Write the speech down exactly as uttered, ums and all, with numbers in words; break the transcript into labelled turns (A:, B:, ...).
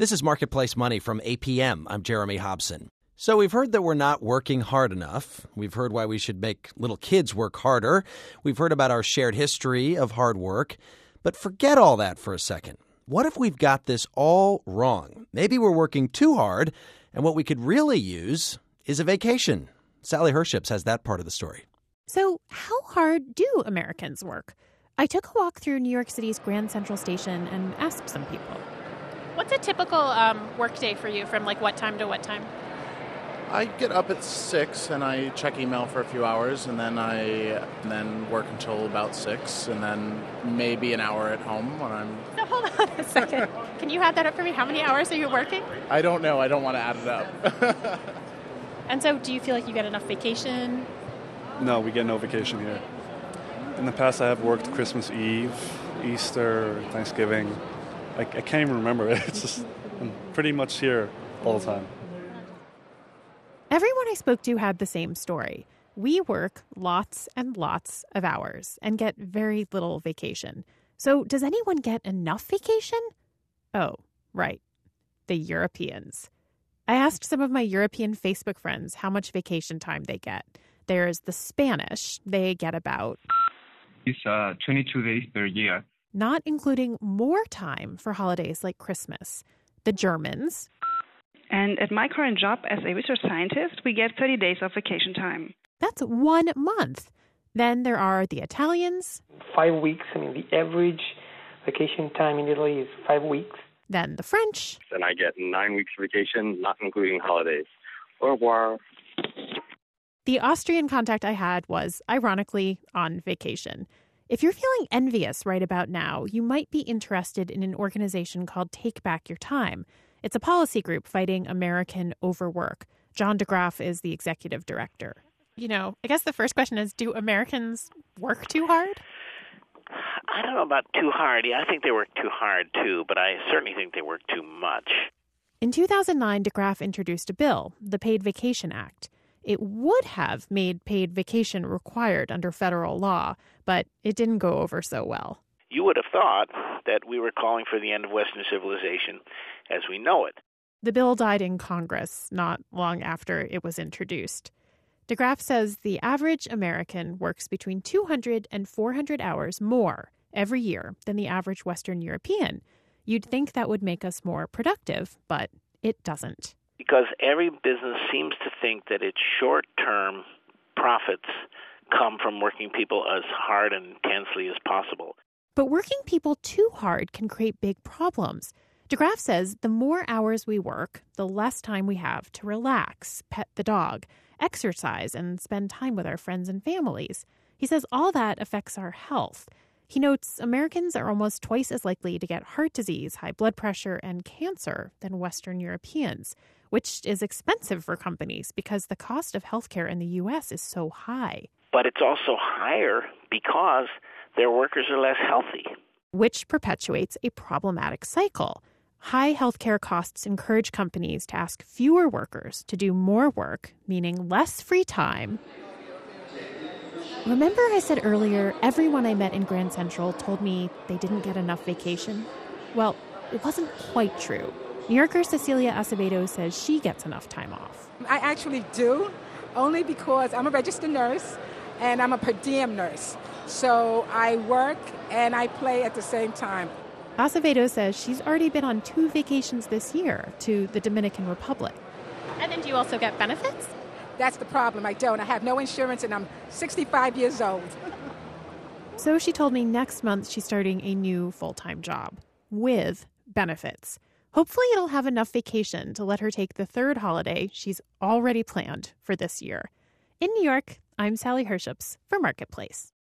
A: This is Marketplace Money from A P M. I'm Jeremy Hobson. So we've heard that we're not working hard enough. We've heard why we should make little kids work harder. We've heard about our shared history of hard work. But forget all that for a second. What if we've got this all wrong? Maybe we're working too hard, and what we could really use is a vacation. Sally Herships has that part of the story.
B: So how hard do Americans work? I took a walk through New York City's Grand Central Station and asked some people.
C: What's a typical um, work day for you from like what time to what time?
D: I get up at six and I check email for a few hours, and then I and then work until about six, and then maybe an hour at home when I'm...
C: So hold on a second. Can you add that up for me? How many hours are you working?
D: I don't know. I don't want to add it up.
C: And so do you feel like you get enough vacation?
E: No, we get no vacation here. In the past, I have worked Christmas Eve, Easter, Thanksgiving. I, I can't even remember it. It's just, I'm pretty much here all the time.
B: Everyone I spoke to had the same story. We work lots and lots of hours and get very little vacation. So does anyone get enough vacation? Oh, right. The Europeans. I asked some of my European Facebook friends how much vacation time they get. There's the Spanish. They get about...
F: It's uh, twenty-two days per year.
B: Not including more time for holidays like Christmas. The Germans.
G: And at my current job as a research scientist, we get thirty days of vacation time.
B: That's one month. Then there are the Italians.
H: Five weeks. I mean, the average vacation time in Italy is five weeks.
B: Then the French.
I: And I get nine weeks vacation, not including holidays. Au revoir.
B: The Austrian contact I had was, ironically, on vacation. If you're feeling envious right about now, you might be interested in an organization called Take Back Your Time. It's a policy group fighting American overwork. John DeGraff is the executive director.
C: You know, I guess the first question is, do Americans work too hard?
J: I don't know about too hard. Yeah, I think they work too hard, too, but I certainly think they work too much.
B: In two thousand nine, DeGraff introduced a bill, the Paid Vacation Act. It would have made paid vacation required under federal law, but it didn't go over so well.
J: You would have thought that we were calling for the end of Western civilization as we know it.
B: The bill died in Congress not long after it was introduced. DeGraff says the average American works between two hundred and four hundred hours more every year than the average Western European. You'd think that would make us more productive, but it doesn't.
J: Because every business seems to think that its short-term profits come from working people as hard and intensely as possible.
B: But working people too hard can create big problems. DeGraff says the more hours we work, the less time we have to relax, pet the dog, exercise, and spend time with our friends and families. He says all that affects our health. He notes Americans are almost twice as likely to get heart disease, high blood pressure, and cancer than Western Europeans, which is expensive for companies because the cost of healthcare in the U S is so high.
J: But it's also higher because their workers are less healthy.
B: Which perpetuates a problematic cycle. High healthcare costs encourage companies to ask fewer workers to do more work, meaning less free time. Remember I said earlier, everyone I met in Grand Central told me they didn't get enough vacation? Well, it wasn't quite true. New Yorker Cecilia Acevedo says she gets enough time off.
K: I actually do, only because I'm a registered nurse and I'm a per diem nurse. So I work and I play at the same time.
B: Acevedo says she's already been on two vacations this year to the Dominican Republic.
C: And then do you also get benefits?
K: That's the problem. I don't. I have no insurance and I'm sixty-five years old.
B: So she told me next month she's starting a new full-time job with benefits. Hopefully it'll have enough vacation to let her take the third holiday she's already planned for this year. In New York, I'm Sally Herships for Marketplace.